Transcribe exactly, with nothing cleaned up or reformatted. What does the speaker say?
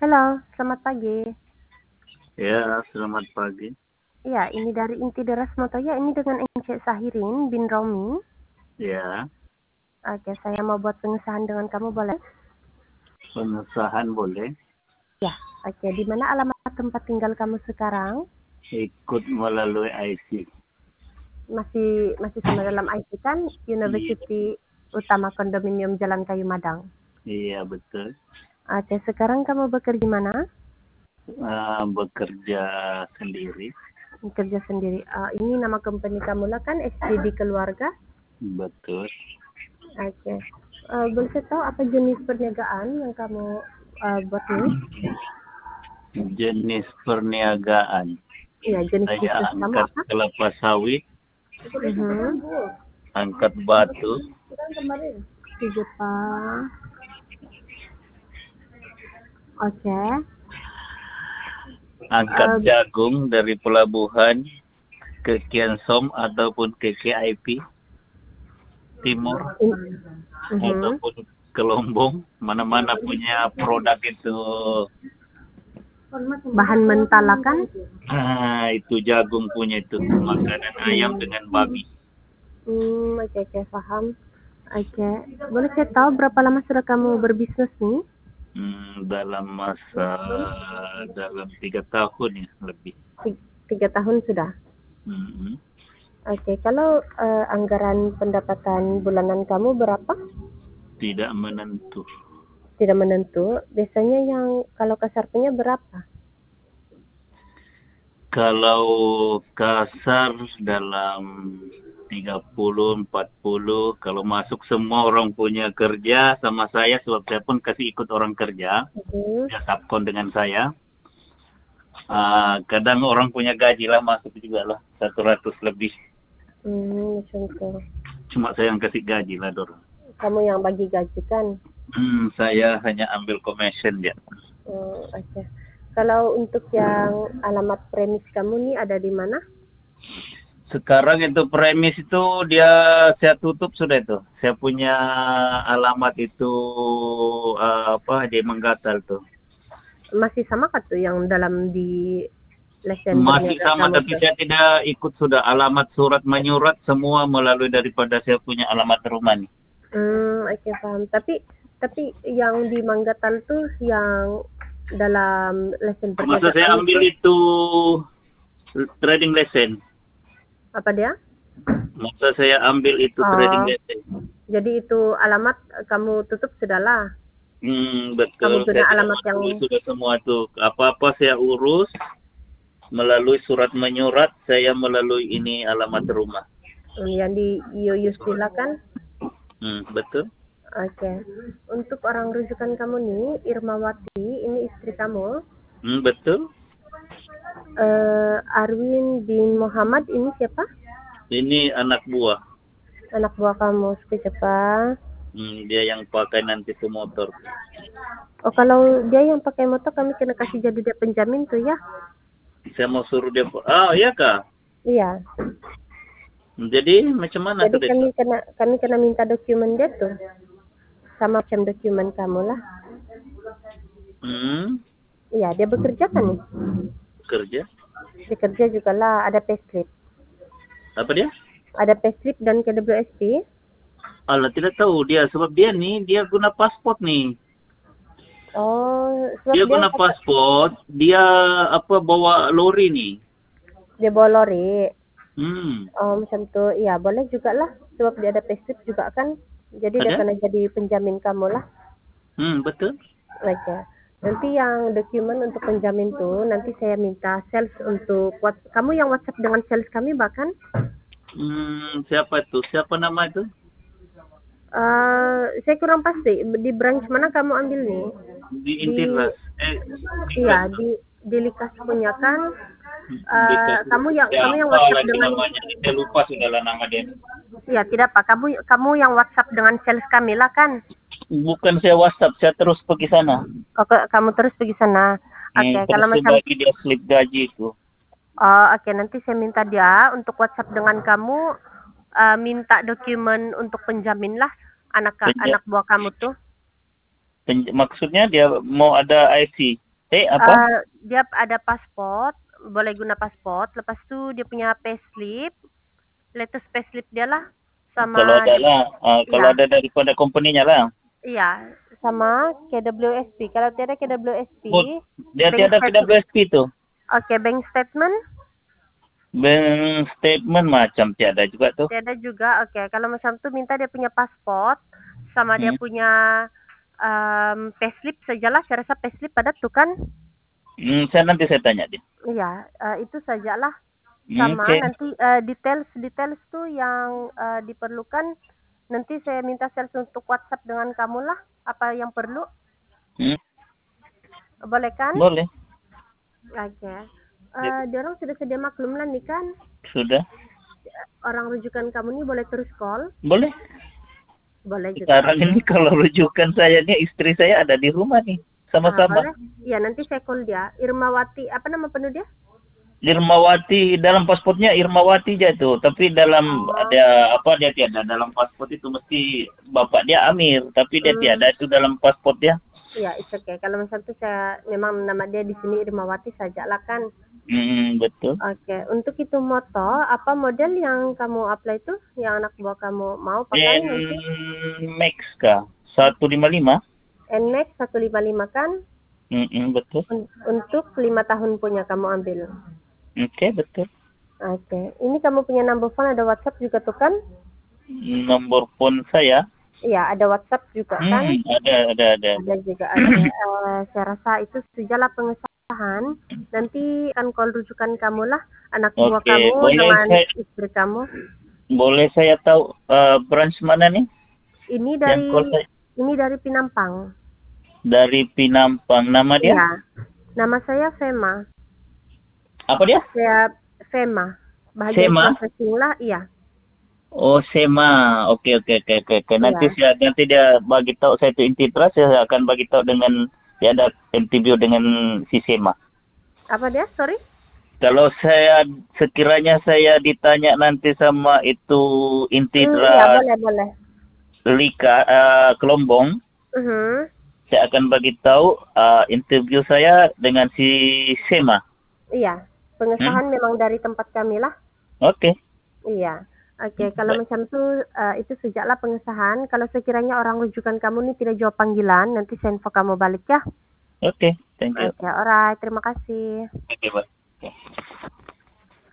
Halo, selamat pagi. Ya, selamat pagi. Iya, ini dari Inti Deras Motoya, ini dengan Encik Sahirin bin Romi. Ya, Oke, saya mau buat pengesahan dengan kamu, boleh? pengesahan boleh. Ya, oke. Di mana alamat tempat tinggal kamu sekarang? Ikut melalui I C. Masih masih sama dalam I T kan? Iya, University Utama Kondominium Jalan Kayu Madang. iya betul. Oke, sekarang kamu bekerja di mana? Uh, bekerja sendiri. Bekerja sendiri. Uh, ini nama company kamu lah kan? S D D Keluarga? Betul. Oke. Uh, boleh saya tahu apa jenis perniagaan yang kamu uh, buat ini? Jenis perniagaan. Iya, jenis Saya bisnis kamu angkat apa? kelapa sawit, Mhm. angkat batu, Di Jepang. Oke. angkat Uh, jagung dari pelabuhan ke Kiansom ataupun ke K I P Timur in- mhm. ataupun ke Lombong. Mana-mana punya produk itu. Bahan mentah kan? Ah, itu jagung punya itu makanan ayam Hmm. dengan babi. Hmm, oke oke paham. Oke. Boleh saya tahu berapa lama sudah kamu berbisnis nih? Hmm, dalam masa dalam tiga tahun ya lebih. Ti- Tiga tahun sudah. Hmm, Oke. Kalau uh, anggaran pendapatan bulanan kamu berapa? tidak menentu. Tidak menentu. Biasanya yang kalau kasar punya berapa? Kalau kasar dalam tiga puluh empat puluh, kalau masuk semua orang punya kerja sama saya, sebab saya pun kasih ikut orang kerja, Mhm. dia subkon dengan saya. Uh, kadang orang punya gaji lah masuk juga lah satu ratus lebih. Hmm, macam itu. Cuma saya yang kasih gaji lah dorong. Kamu yang bagi gaji kan? Hmm, saya hanya ambil commission ya. Hmm, oke. Okay. Kalau untuk yang alamat premis kamu nih ada di mana? Sekarang itu premis itu dia saya tutup sudah itu. Saya punya alamat itu uh, apa dia menggatal tuh. Masih sama kan tuh yang dalam di lesen Masih berniaga sama kamu tapi tuh? saya tidak ikut sudah alamat surat menyurat semua melalui daripada saya punya alamat rumah nih. Hmm, oke okay, paham. Tapi tapi yang di Manggatal tuh yang dalam lesen Masa berniaga saya kamu ambil tuh itu trading lesson. apa dia? Masa saya ambil itu trading Oh, lesson. jadi itu alamat kamu tutup sudahlah. Hmm, Kamu betul. Saya punya tidak alamat yang peduli sudah semua itu. Apa-apa saya urus melalui surat menyurat, saya melalui ini alamat rumah. yang di Yuyusila kan? Hmm, betul. Oke. Okay. Untuk orang rujukan kamu nih, Irmawati, ini istri kamu. Hmm, betul. Uh, Arwin bin Muhammad ini siapa? Ini anak buah. Anak buah kamu siapa? Hmm, dia yang pakai nanti ke motor. Oh, kalau dia yang pakai motor kami kena kasih jadi dia penjamin tuh ya? Saya mau suruh dia. Ah, iya kah? Iya. Jadi macam mana Jadi tuh kami itu? kena kami kena minta dokumen dia tuh. Sama macam dokumen kamu lah. Hmm, Iya, dia bekerja kan nih? kerja. Dia kerja juga lah, ada payslip. Apa dia? Ada payslip dan K W S P. Allah tidak tahu dia sebab dia nih dia guna paspor nih. Oh, sebab Dia dia guna kata, paspor, dia apa bawa lori nih. dia bawa lori. Hmm, Oh, macam tu. Iya, boleh juga lah. Sebab dia ada payslip juga kan. Jadi dia ada? kena jadi penjamin kamu lah. Hmm, betul. Oke. Nanti yang dokumen untuk penjamin tuh nanti saya minta sales untuk what, kamu yang WhatsApp dengan sales kami bahkan Hmm, siapa itu? Siapa nama itu? uh, saya kurang pasti di branch mana kamu ambil nih Di di Intiras. Eh, iya Likas. di di Likas punya kan uh, Likas. kamu yang Ya kamu yang apa WhatsApp lagi dengan namanya? Saya lupa sudah lah nama dia. iya tidak pak kamu kamu yang WhatsApp dengan sales kami lah kan. Bukan saya WhatsApp, saya terus pergi sana. Oh, kamu terus pergi sana. Oke, Nih, okay, kalau terus saya macam bagi dia slip gaji itu. oh, oke okay. Nanti saya minta dia untuk WhatsApp dengan kamu uh, minta dokumen untuk penjamin lah anak Penja, anak buah kamu tuh. penja, maksudnya dia mau ada I C. Eh, apa? Eh, dia ada pasport, boleh guna pasport. Lepas itu dia punya payslip, latest payslip dia lah, Kalau sama ada lah, uh, kalau ya, ada daripada company-nya lah. iya, sama K W S P. Kalau tiada K W S P, Oh, dia bank tiada statement. K W S P tuh. Oke, bank statement Bank statement macam tiada juga tuh. tiada juga. Oke, kalau macam tu minta dia punya pasport, sama dia Hmm. punya um, payslip sajalah. Saya rasa payslip ada tuh kan? Hmm, saya nanti saya tanya dia. Iya, eh, itu sajalah. Hmm, Sama Oke. nanti eh, details details tuh yang eh, diperlukan, nanti saya minta sales untuk WhatsApp dengan kamu lah, apa yang perlu. Hmm, Boleh kan? boleh. Oke. Eh, dia orang sudah sedia maklum lah nih kan. Sudah. Orang rujukan kamu nih boleh terus call. Boleh. Boleh juga. Sekarang Oke. ini kalau rujukan saya nih, istri saya ada di rumah nih. Ah, Sama-sama. boleh. Ya, nanti saya call dia. Irmawati, apa nama penuh dia? Irmawati, dalam pasportnya Irmawati aja tuh. Tapi dalam Oh. ada apa dia tiada. Dalam pasport itu mesti bapak dia Amir. Tapi dia Hmm. tiada itu dalam pasport dia. Ya, it's okay. Kalau misalnya tuh saya memang nama dia di sini Irmawati saja lah kan. Hmm, betul. Oke, untuk itu moto, apa model yang kamu apply itu, yang anak buah kamu mau pakai nanti? Nmax kah? seratus lima puluh lima. Nmax seratus lima puluh lima kan? Hmm, betul. Un- untuk lima tahun punya kamu ambil. Oke, okay, betul. Oke, ini kamu punya number phone, ada WhatsApp juga tuh kan? Nomor phone saya. Iya, ada WhatsApp juga Hmm, kan? ada, ada, ada. Ada juga ada. Eh, saya rasa itu sejalah pengesahan. Nanti akan call rujukan kamu lah, anak buah Oke, kamu boleh dengan saya istri kamu. boleh saya tahu uh, branch mana nih? Ini Yang call dari saya ini dari Pinampang. dari Pinampang. Nama dia? Iya, nama saya Fema. Apa dia? Saya Fema. Bahagian Sema. processing lah, iya. Oh, Sema. Oke, oke, oke, oke. oke. Nanti Iya. saya nanti dia bagi tahu saya itu Intitra, saya akan bagi tahu dengan dia ada interview dengan si Sema. Apa dia? Sorry. Kalau saya sekiranya saya ditanya nanti sama itu Hmm, iya, Intitra boleh, boleh. Lika uh, Kelombong, Uh-huh. saya akan bagi tahu uh, interview saya dengan si Sema. Iya. Hmm? Pengesahan memang dari tempat kami lah. Oke. Iya. Oke, kalau Baik. macam tu uh, itu sejaklah pengesahan. Kalau sekiranya orang rujukan kamu ni tidak jawab panggilan, nanti saya info kamu balik ya. Oke, thank you. Oke, alright. Terima kasih. Oke, Pak. Oke.